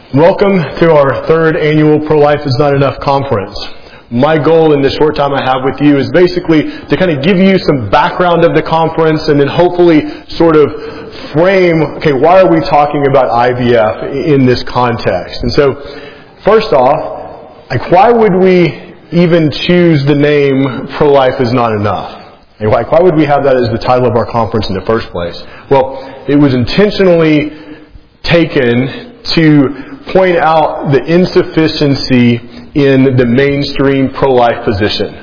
Welcome to our third annual Pro-Life is Not Enough conference. My goal in the short time I have with you is basically to kind of give you some background of the conference and then hopefully sort of frame, why are we talking about IVF in this context? And so, first off, why would we even choose the name Pro-Life is Not Enough? Why would we have that as the title of our conference in the first place? Well, it was intentionally taken to point out the insufficiency in the mainstream pro-life position.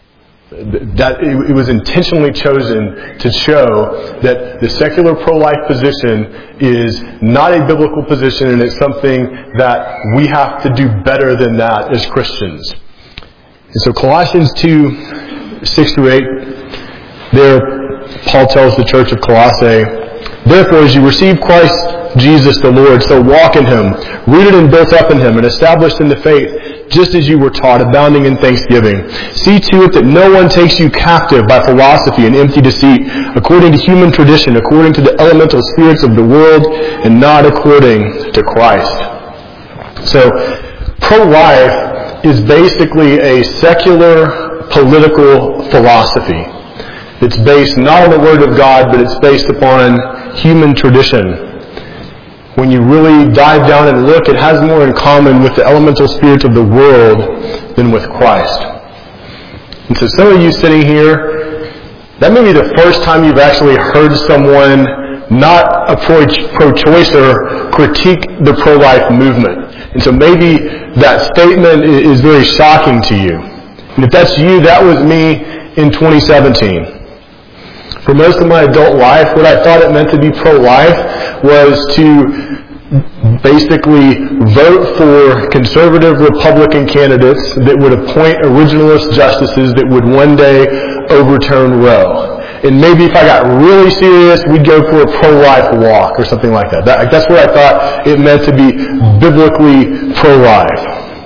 That it was intentionally chosen to show that the secular pro-life position is not a biblical position, and it's something that we have to do better than that as Christians. And so Colossians 2, 6 through 8, there Paul tells the church of Colossae, "Therefore, as you receive Christ Jesus the Lord, so walk in Him, rooted and built up in Him, and established in the faith, just as you were taught, abounding in thanksgiving. See to it that no one takes you captive by philosophy and empty deceit, according to human tradition, according to the elemental spirits of the world, and not according to Christ." So, pro-life is basically a secular political philosophy. It's based not on the Word of God, but it's based upon human tradition. When you really dive down and look, it has more in common with the elemental spirits of the world than with Christ. And so some of you sitting here, that may be the first time you've actually heard someone not a pro-choicer critique the pro-life movement. And so maybe that statement is very shocking to you. And if that's you, that was me in 2017. For most of my adult life, what I thought it meant to be pro-life was to basically vote for conservative Republican candidates that would appoint originalist justices that would one day overturn Roe. And maybe if I got really serious, we'd go for a pro-life walk or something like that. That's what I thought it meant to be biblically pro-life.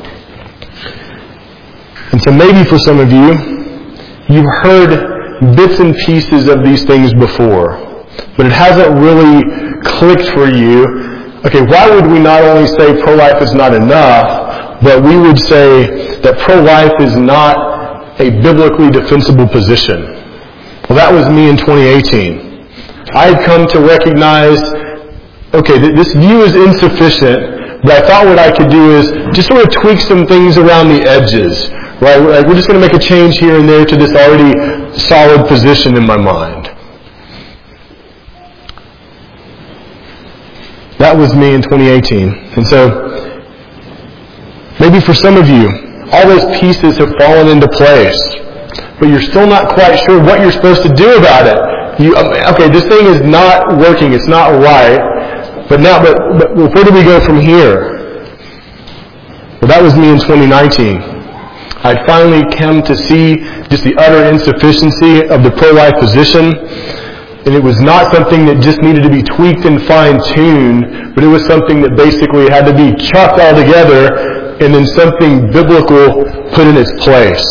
And so maybe for some of you, you've heard bits and pieces of these things before, but it hasn't really clicked for you. Why would we not only say pro-life is not enough, but we would say that pro-life is not a biblically defensible position? Well, that was me in 2018. I had come to recognize, this view is insufficient, but I thought what I could do is just sort of tweak some things around the edges. Right? We're just going to make a change here and there to this already solid position in my mind. That was me in 2018. And so, maybe for some of you, all those pieces have fallen into place, but you're still not quite sure what you're supposed to do about it. This thing is not working, it's not right, but where do we go from here? Well, that was me in 2019. I'd finally come to see just the utter insufficiency of the pro-life position. And it was not something that just needed to be tweaked and fine-tuned, but it was something that basically had to be chucked all together and then something biblical put in its place.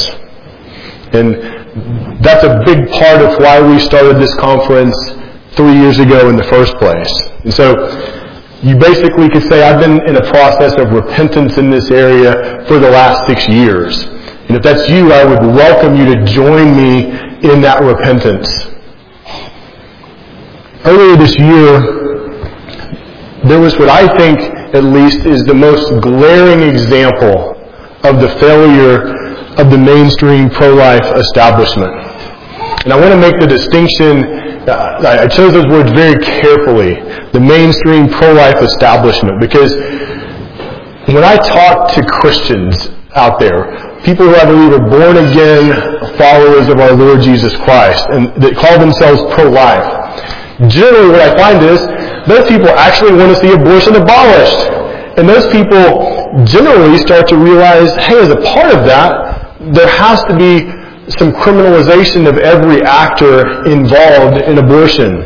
And that's a big part of why we started this conference 3 years ago in the first place. And so, you basically could say I've been in a process of repentance in this area for the last 6 years. And if that's you, I would welcome you to join me in that repentance. Earlier this year, there was what I think, at least, is the most glaring example of the failure of the mainstream pro-life establishment. And I want to make the distinction, I chose those words very carefully, the mainstream pro-life establishment, because when I talk to Christians out there, people who I believe are born-again followers of our Lord Jesus Christ, and that call themselves pro-life, generally what I find is those people actually want to see abortion abolished. And those people generally start to realize, hey, as a part of that, there has to be some criminalization of every actor involved in abortion.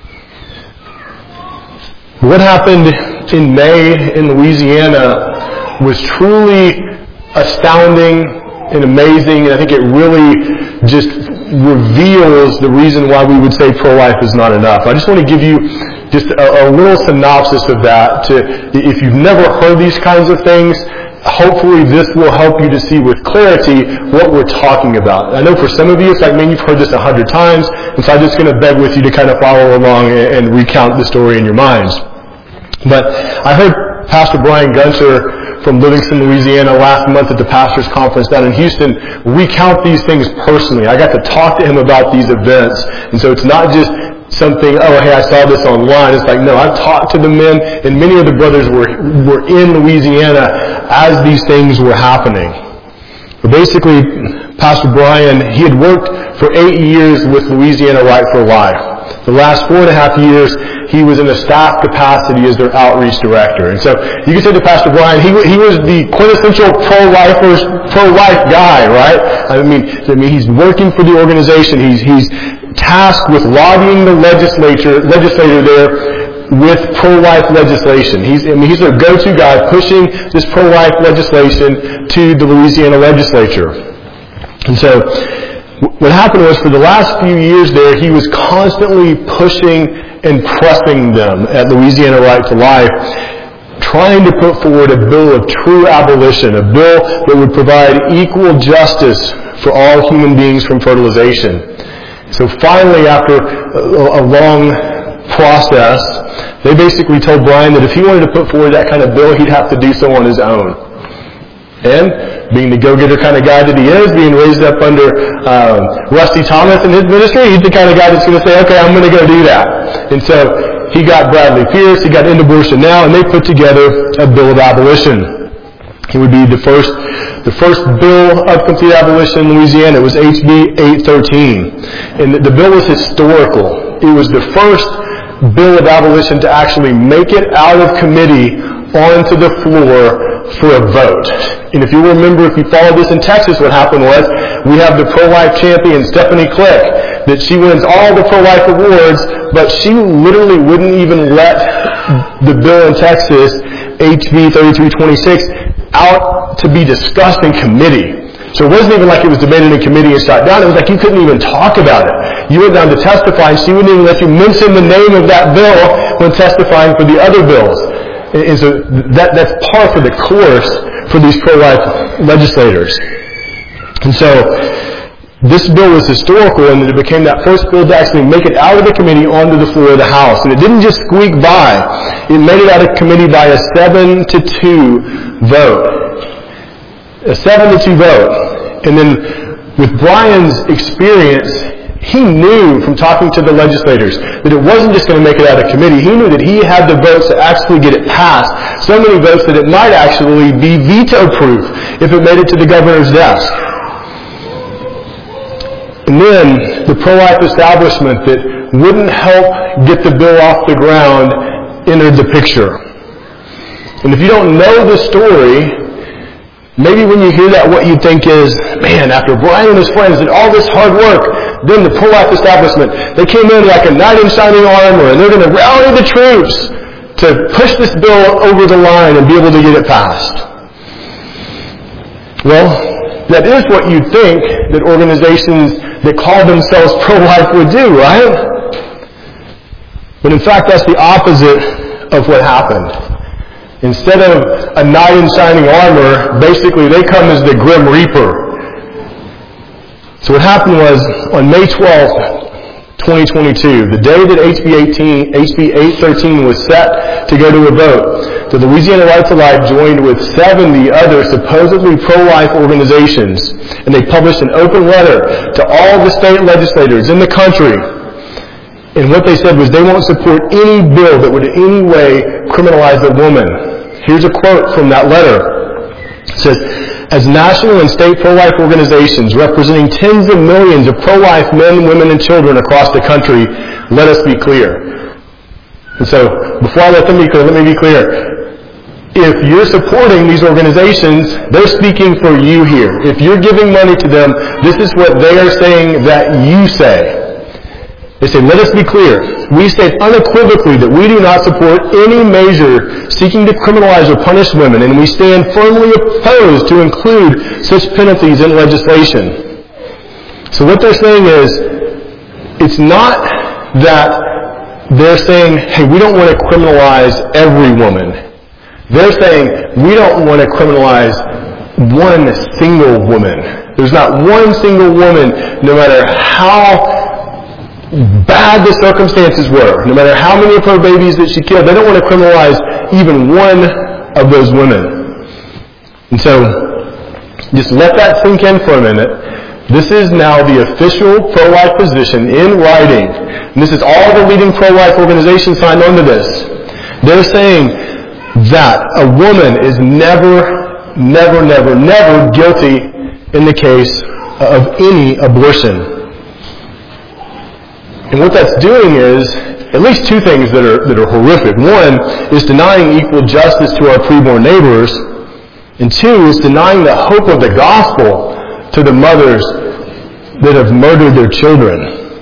What happened in May in Louisiana was truly astounding and amazing, and I think it really just reveals the reason why we would say pro-life is not enough. I just want to give you just a little synopsis of that. If you've never heard these kinds of things, hopefully this will help you to see with clarity what we're talking about. I know for some of you, it's like, man, you've heard this 100 times, and so I'm just going to beg with you to kind of follow along and recount the story in your minds. But I heard Pastor Brian Gunter from Livingston, Louisiana last month at the Pastors Conference down in Houston recount these things personally. I got to talk to him about these events, and so it's not just something, oh, hey, I saw this online. It's like, no, I've talked to the men, and many of the brothers were in Louisiana as these things were happening. But basically, Pastor Brian, he had worked for 8 years with Louisiana Right for Life. The last 4.5 years, he was in a staff capacity as their outreach director. And so you can say to Pastor Brian, he was the quintessential pro-life guy, right? I mean, he's working for the organization. He's tasked with lobbying the legislator there with pro-life legislation. He's their go-to guy pushing this pro-life legislation to the Louisiana legislature. And so what happened was, for the last few years there, he was constantly pushing and pressing them at Louisiana Right to Life, trying to put forward a bill of true abolition, a bill that would provide equal justice for all human beings from fertilization. So finally, after a long process, they basically told Brian that if he wanted to put forward that kind of bill, he'd have to do so on his own. And being the go-getter kind of guy that he is, being raised up under Rusty Thomas in his ministry, he's the kind of guy that's going to say, okay, I'm going to go do that. And so he got Bradley Pierce, he got End Abortion Now, and they put together a bill of abolition. It would be the first bill of complete abolition in Louisiana. It was HB 813. And the bill was historical. It was the first bill of abolition to actually make it out of committee onto the floor for a vote. And if you remember, if you followed this in Texas, what happened was, we have the pro-life champion, Stephanie Click, that she wins all the pro-life awards, but she literally wouldn't even let the bill in Texas, HB 3326, out to be discussed in committee. So it wasn't even like it was debated in committee and shot down. It was like you couldn't even talk about it. You went down to testify, and she wouldn't even let you mention the name of that bill when testifying for the other bills. And so that's par for the course for these pro-life legislators. And so this bill was historical, and it became that first bill to actually make it out of the committee onto the floor of the House. And it didn't just squeak by. It made it out of committee by a 7-2 vote. A 7-2 vote. And then with Brian's experience, he knew from talking to the legislators that it wasn't just going to make it out of committee. He knew that he had the votes to actually get it passed. So many votes that it might actually be veto-proof if it made it to the governor's desk. And then the pro-life establishment that wouldn't help get the bill off the ground entered the picture. And if you don't know the story, maybe when you hear that, what you think is, man, after Brian and his friends did all this hard work, then the pro-life establishment, they came in like a knight in shining armor, and they're going to rally the troops to push this bill over the line and be able to get it passed. Well, that is what you'd think that organizations that call themselves pro-life would do, right? But in fact, that's the opposite of what happened. Instead of a knight in shining armor, basically they come as the Grim Reaper. So what happened was, on May 12th, 2022, the day that HB 813 was set to go to a vote, the Louisiana Right to Life joined with 70 other supposedly pro-life organizations, and they published an open letter to all the state legislators in the country. And what they said was they won't support any bill that would in any way criminalize a woman. Here's a quote from that letter. It says, "As national and state pro-life organizations representing tens of millions of pro-life men, women, and children across the country, let us be clear." And so, before I let them be clear, let me be clear. If you're supporting these organizations, they're speaking for you here. If you're giving money to them, this is what they are saying that you say. They say, let us be clear. We state unequivocally that we do not support any measure seeking to criminalize or punish women, and we stand firmly opposed to include such penalties in legislation. So what they're saying is, it's not that they're saying, hey, we don't want to criminalize every woman. They're saying, we don't want to criminalize one single woman. There's not one single woman, no matter how bad the circumstances were, no matter how many of her babies that she killed, they don't want to criminalize even one of those women. And so, just let that sink in for a minute. This is now the official pro-life position in writing. And this is all the leading pro-life organizations signed on to this. They're saying that a woman is never, never, never, never guilty in the case of any abortion. And what that's doing is at least two things that are horrific. One is denying equal justice to our preborn neighbors. And two is denying the hope of the gospel to the mothers that have murdered their children.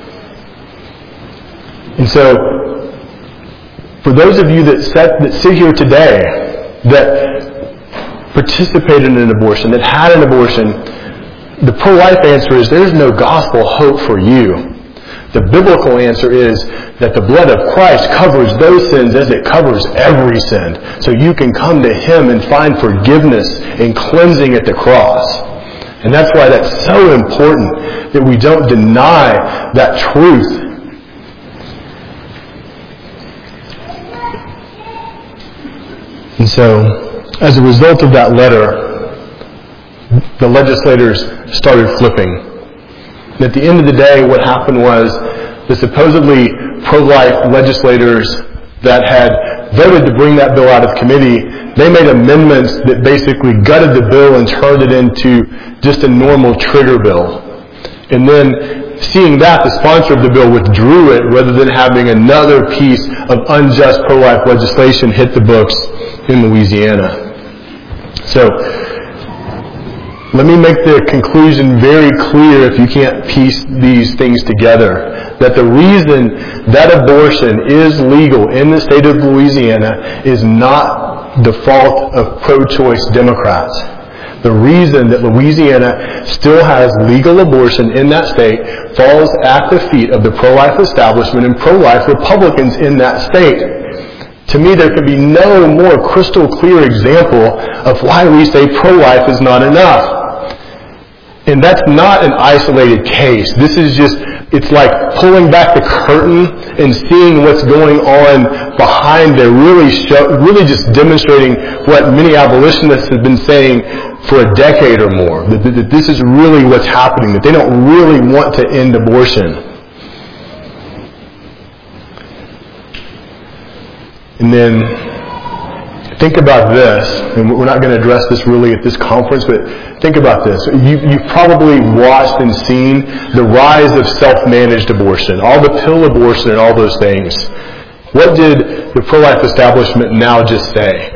And so, for those of you that sit here today that participated in an abortion, that had an abortion, the pro-life answer is there's no gospel hope for you. The biblical answer is that the blood of Christ covers those sins as it covers every sin. So you can come to Him and find forgiveness and cleansing at the cross. And that's why that's so important that we don't deny that truth. And so, as a result of that letter, the legislators started flipping. And at the end of the day, what happened was the supposedly pro-life legislators that had voted to bring that bill out of committee, they made amendments that basically gutted the bill and turned it into just a normal trigger bill. And then, seeing that, the sponsor of the bill withdrew it rather than having another piece of unjust pro-life legislation hit the books in Louisiana. So, let me make the conclusion very clear if you can't piece these things together. That the reason that abortion is legal in the state of Louisiana is not the fault of pro-choice Democrats. The reason that Louisiana still has legal abortion in that state falls at the feet of the pro-life establishment and pro-life Republicans in that state. To me, there could be no more crystal clear example of why we say pro-life is not enough. And that's not an isolated case. This is just, it's like pulling back the curtain and seeing what's going on behind there, really just demonstrating what many abolitionists have been saying for a decade or more. That this is really what's happening, that they don't really want to end abortion. And then, think about this, and we're not going to address this really at this conference, but think about this. You've probably watched and seen the rise of self-managed abortion, all the pill abortion and all those things. What did the pro-life establishment now just say?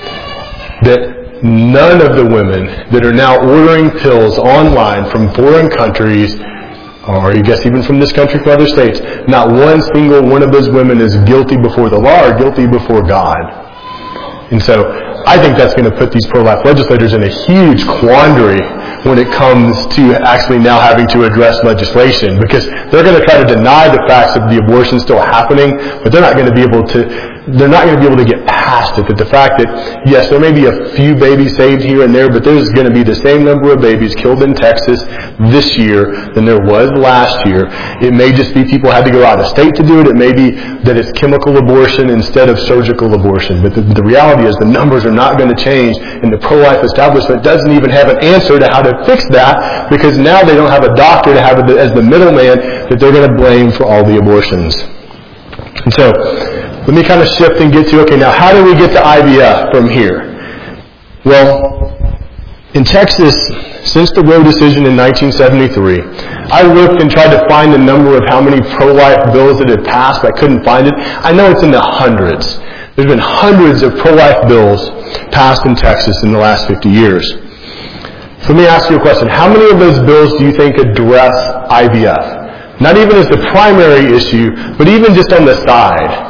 That none of the women that are now ordering pills online from foreign countries, or I guess even from this country, from other states, not one single one of those women is guilty before the law or guilty before God. And so, I think that's going to put these pro-life legislators in a huge quandary when it comes to actually now having to address legislation, because they're going to try to deny the facts of the abortion still happening, but they're not going to be able to get past it. That the fact that, yes, there may be a few babies saved here and there, but there's going to be the same number of babies killed in Texas this year than there was last year. It may just be people had to go out of state to do it. It may be that it's chemical abortion instead of surgical abortion. But the reality is the numbers are not going to change, and the pro-life establishment doesn't even have an answer to how to fix that, because now they don't have a doctor to have it as the middleman that they're going to blame for all the abortions. And so, let me kind of shift and get to, okay, now how do we get to IVF from here? Well, in Texas, since the Roe decision in 1973, I looked and tried to find the number of how many pro-life bills that had passed. I couldn't find it. I know it's in the hundreds. There's been hundreds of pro-life bills passed in Texas in the last 50 years. So let me ask you a question. How many of those bills do you think address IVF? Not even as the primary issue, but even just on the side.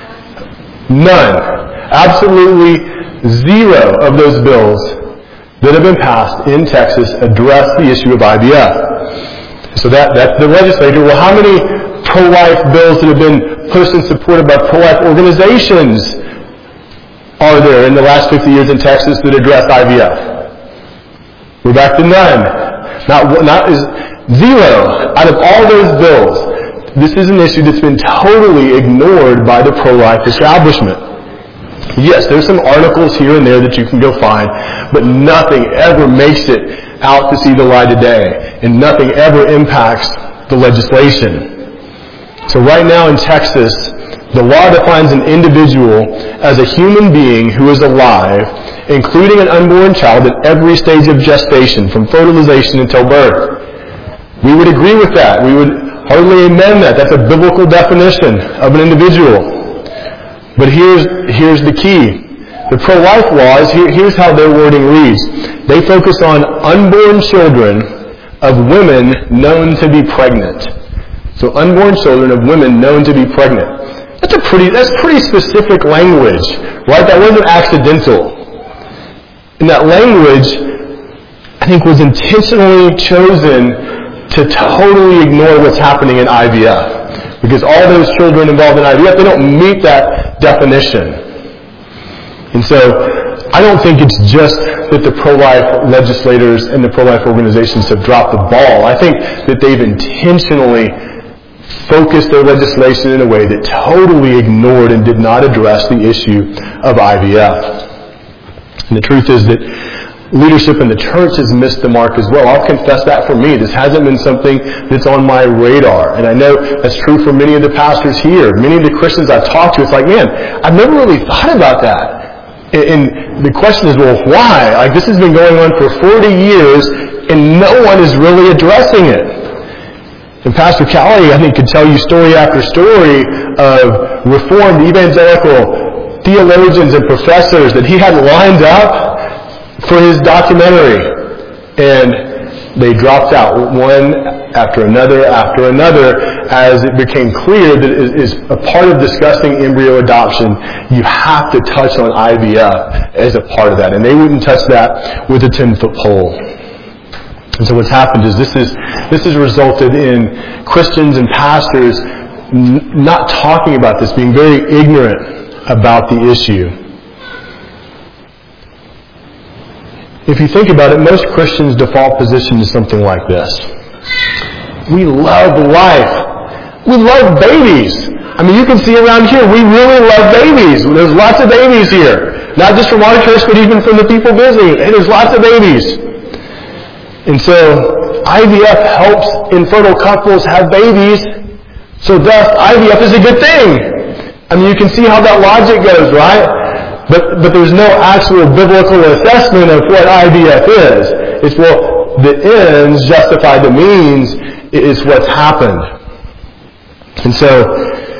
None. Absolutely zero of those bills that have been passed in Texas address the issue of IVF. So that's the legislator. Well, how many pro-life bills that have been pushed and supported by pro-life organizations are there in the last 50 years in Texas that address IVF? We're back to none. Not is zero out of all those bills. This is an issue that's been totally ignored by the pro-life establishment. Yes, there's some articles here and there that you can go find, but nothing ever makes it out to see the light of day, and nothing ever impacts the legislation. So right now in Texas, the law defines an individual as a human being who is alive, including an unborn child at every stage of gestation, from fertilization until birth. We would agree with that. We would hardly amend that. That's a biblical definition of an individual. But here's the key. The pro-life laws, here's how their wording reads. They focus on unborn children of women known to be pregnant. So unborn children of women known to be pregnant. That's pretty specific language, right? That wasn't accidental. And that language, I think, was intentionally chosen to totally ignore what's happening in IVF. Because all those children involved in IVF, they don't meet that definition. And so, I don't think it's just that the pro-life legislators and the pro-life organizations have dropped the ball. I think that they've intentionally focused their legislation in a way that totally ignored and did not address the issue of IVF. And the truth is that leadership in the church has missed the mark as well. I'll confess that for me. This hasn't been something that's on my radar. And I know that's true for many of the pastors here. Many of the Christians I've talked to, it's like, man, I've never really thought about that. And the question is, well, why? Like, this has been going on for 40 years, and no one is really addressing it. And Pastor Callie, I think, could tell you story after story of Reformed evangelical theologians and professors that he had lined up for his documentary. And they dropped out one after another as it became clear that it is a part of discussing embryo adoption. You have to touch on IVF as a part of that. And they wouldn't touch that with a 10-foot pole. And so what's happened is this has resulted in Christians and pastors not talking about this, being very ignorant about the issue. If you think about it, most Christians' default position is something like this. We love life. We love babies. I mean, you can see around here, we really love babies. There's lots of babies here. Not just from our church, but even from the people visiting. And there's lots of babies. And so, IVF helps infertile couples have babies. So thus, IVF is a good thing. I mean, you can see how that logic goes, right? But there's no actual biblical assessment of what IVF is. It's, well, the ends justify the means is what's happened. And so,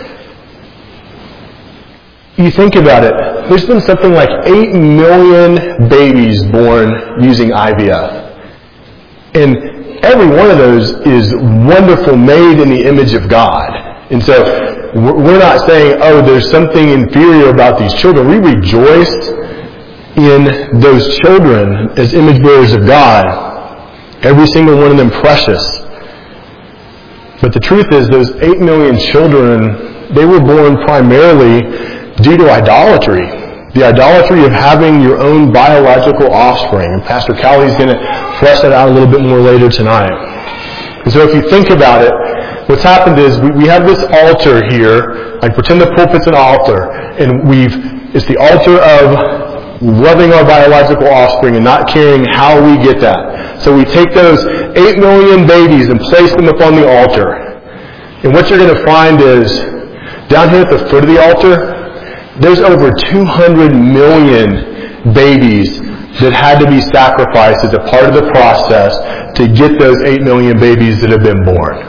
you think about it. There's been something like 8 million babies born using IVF. And every one of those is wonderful, made in the image of God. And so, we're not saying, oh, there's something inferior about these children. We rejoice in those children as image bearers of God. Every single one of them precious. But the truth is, those 8 million children, they were born primarily due to idolatry. The idolatry of having your own biological offspring. And Pastor Callie is going to flesh that out a little bit more later tonight. And so if you think about it, what's happened is we have this altar here, like pretend the pulpit's an altar, and it's the altar of loving our biological offspring and not caring how we get that. So we take those 8 million babies and place them upon the altar. And what you're going to find is, down here at the foot of the altar, there's over 200 million babies that had to be sacrificed as a part of the process to get those 8 million babies that have been born.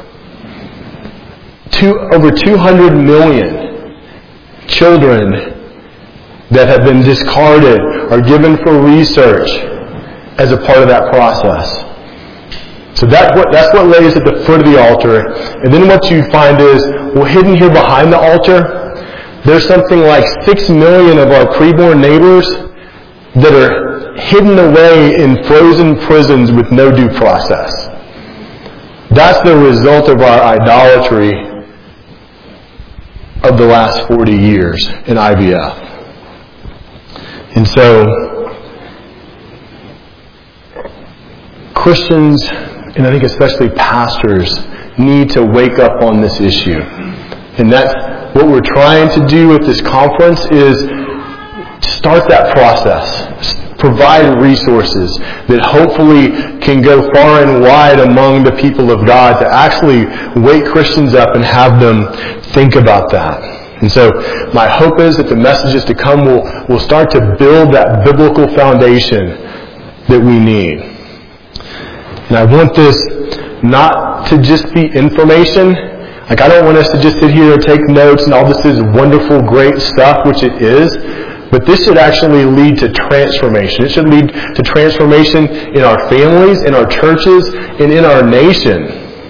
Over 200 million children that have been discarded or given for research as a part of that process. So that's what lays at the foot of the altar. And then what you find is, well, hidden here behind the altar, there's something like 6 million of our preborn neighbors that are hidden away in frozen prisons with no due process. That's the result of our idolatry of the last 40 years in IVF. And so, Christians, and I think especially pastors, need to wake up on this issue. And that's what we're trying to do with this conference, is start that process. Provide resources that hopefully can go far and wide among the people of God to actually wake Christians up and have them think about that. And so my hope is that the messages to come will start to build that biblical foundation that we need. And I want this not to just be information. Like, I don't want us to just sit here and take notes and all this is wonderful, great stuff, which it is. But this should actually lead to transformation. It should lead to transformation in our families, in our churches, and in our nation.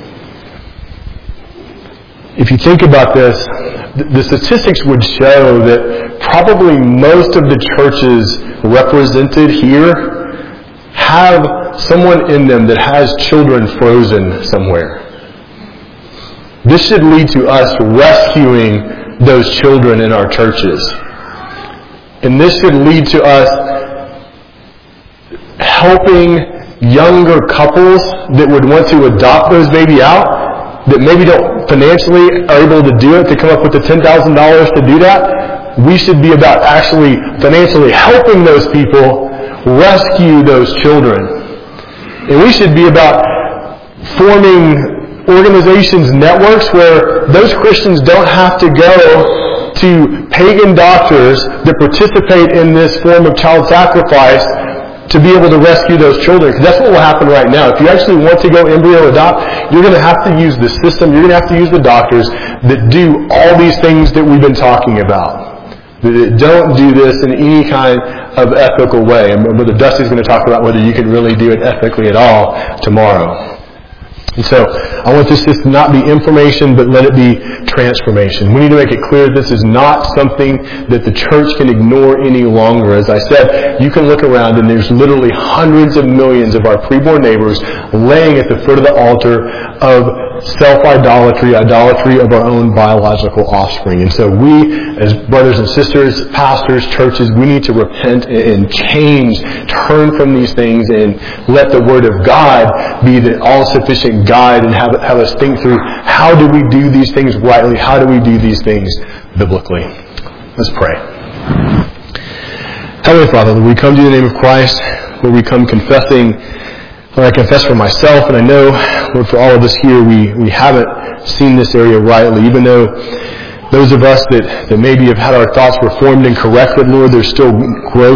If you think about this, the statistics would show that probably most of the churches represented here have someone in them that has children frozen somewhere. This should lead to us rescuing those children in our churches. And this should lead to us helping younger couples that would want to adopt those baby out, that maybe don't financially are able to do it, to come up with the $10,000 to do that. We should be about actually financially helping those people rescue those children. And we should be about forming organizations, networks, where those Christians don't have to go to pagan doctors that participate in this form of child sacrifice to be able to rescue those children. Because that's what will happen right now. If you actually want to go embryo adopt, you're going to have to use the system, you're going to have to use the doctors that do all these things that we've been talking about. That don't do this in any kind of ethical way. And Brother Dusty's going to talk about whether you can really do it ethically at all tomorrow. And so, I want this to not be information, but let it be transformation. We need to make it clear this is not something that the church can ignore any longer. As I said, you can look around and there's literally hundreds of millions of our preborn neighbors laying at the foot of the altar of self-idolatry, idolatry of our own biological offspring. And so we, as brothers and sisters, pastors, churches, we need to repent and change, turn from these things, and let the Word of God be the all-sufficient guide, and have us think through, how do we do these things rightly? How do we do these things biblically? Let's pray. Heavenly Father, we come to you in the name of Christ, where we come confessing. Lord, I confess for myself, and I know, Lord, for all of us here, we haven't seen this area rightly. Even though those of us that maybe have had our thoughts reformed and corrected, Lord, there's still growth